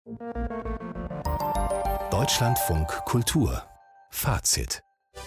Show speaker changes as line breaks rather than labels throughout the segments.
Deutschlandfunk Kultur Fazit.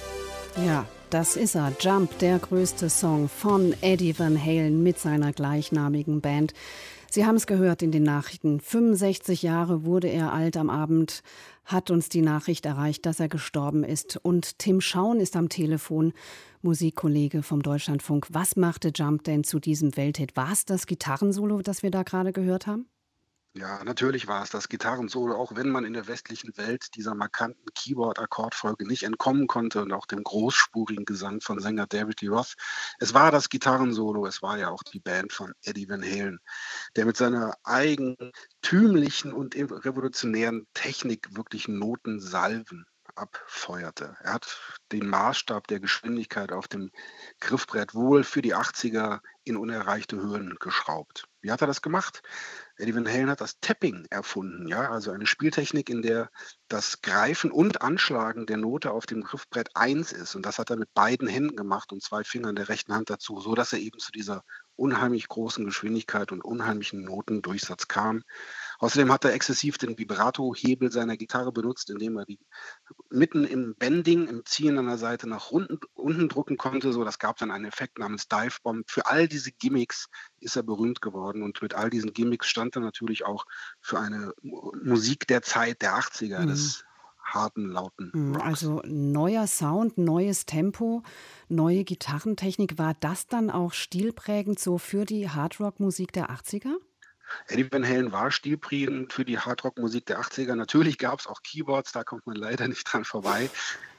Ja, das ist er. Jump, der größte Song von Eddie Van Halen mit seiner gleichnamigen Band. Sie haben es gehört in den Nachrichten. 65 Jahre wurde er alt. Am Abend hat uns die Nachricht erreicht, dass er gestorben ist. Und Tim Schauen ist am Telefon, Musikkollege vom Deutschlandfunk. Was machte Jump denn zu diesem Welthit? War es das Gitarrensolo, das wir da gerade gehört haben?
Ja, natürlich war es das Gitarrensolo, auch wenn man in der westlichen Welt dieser markanten Keyboard-Akkordfolge nicht entkommen konnte und auch dem großspurigen Gesang von Sänger David Lee Roth. Es war das Gitarrensolo, es war ja auch die Band von Eddie Van Halen, der mit seiner eigentümlichen und revolutionären Technik wirklich Notensalven abfeuerte. Er hat den Maßstab der Geschwindigkeit auf dem Griffbrett wohl für die 80er in unerreichte Höhen geschraubt. Wie hat er das gemacht? Eddie Van Halen hat das Tapping erfunden, ja, also eine Spieltechnik, in der das Greifen und Anschlagen der Note auf dem Griffbrett eins ist. Und das hat er mit beiden Händen gemacht und 2 Fingern der rechten Hand dazu, so dass er eben zu dieser unheimlich großen Geschwindigkeit und unheimlichen Notendurchsatz kam. Außerdem hat er exzessiv den Vibrato-Hebel seiner Gitarre benutzt, indem er die mitten im Bending, im Ziehen an der Seite nach unten drücken konnte. So, das gab dann einen Effekt namens Dive Bomb. Für all diese Gimmicks ist er berühmt geworden. Und mit all diesen Gimmicks stand er natürlich auch für eine Musik der Zeit der 80er, des harten, lauten Rocks.
Also neuer Sound, neues Tempo, neue Gitarrentechnik. War das dann auch stilprägend so für die Hardrock-Musik der 80er?
Eddie Van Halen war stilprägend für die Hardrock-Musik der 80er. Natürlich gab es auch Keyboards, da kommt man leider nicht dran vorbei.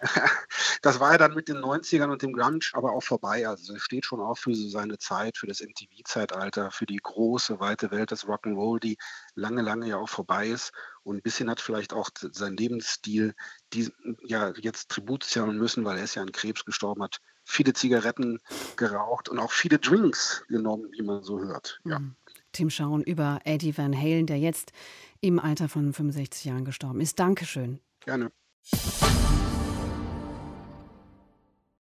Das war ja dann mit den 90ern und dem Grunge aber auch vorbei. Also es steht schon auch für so seine Zeit, für das MTV-Zeitalter, für die große, weite Welt des Rock'n'Roll, die lange, lange ja auch vorbei ist. Und ein bisschen hat vielleicht auch sein Lebensstil ja jetzt Tribut zahlen müssen, weil er ist ja an Krebs gestorben, hat viele Zigaretten geraucht und auch viele Drinks genommen, wie man so hört. Ja.
Tim Schauen über Eddie Van Halen, der jetzt im Alter von 65 Jahren gestorben ist. Dankeschön.
Gerne.